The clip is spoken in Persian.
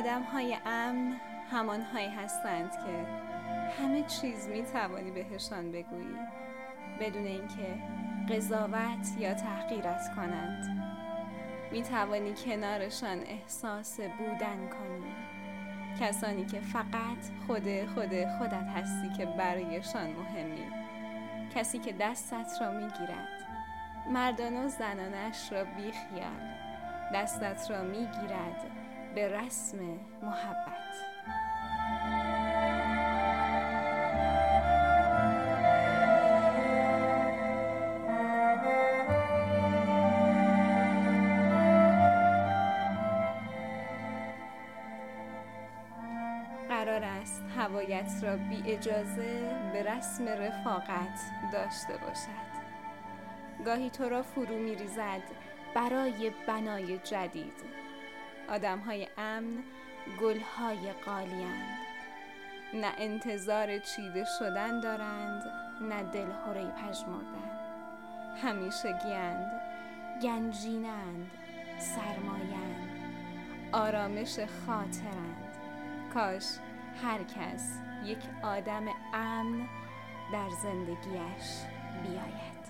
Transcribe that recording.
آدم‌های امن همان‌هایی هستند که همه چیز می‌توانی بهشان بگویی بدون اینکه قضاوت یا تحقیرت کنند. می‌توانی کنارشان احساس بودن کنی. کسانی که فقط خودت هستی که برایشان مهمی. کسی که دستت را می‌گیرد، مردان و زنانش را بیخیال، دستت را می‌گیرد به رسم محبت. قرار است هوایت را بی اجازه به رسم رفاقت داشته باشد. گاهی تو را فرو می ریزد برای بنای جدید. آدم‌های امن گل‌های قالی‌اند. نه انتظار چیده شدن دارند، نه دلهره پژمردن. همیشگی‌اند، گنجینند، سرمایه‌اند، آرامش خاطرند. کاش هر کس یک آدم امن در زندگیش بیاید.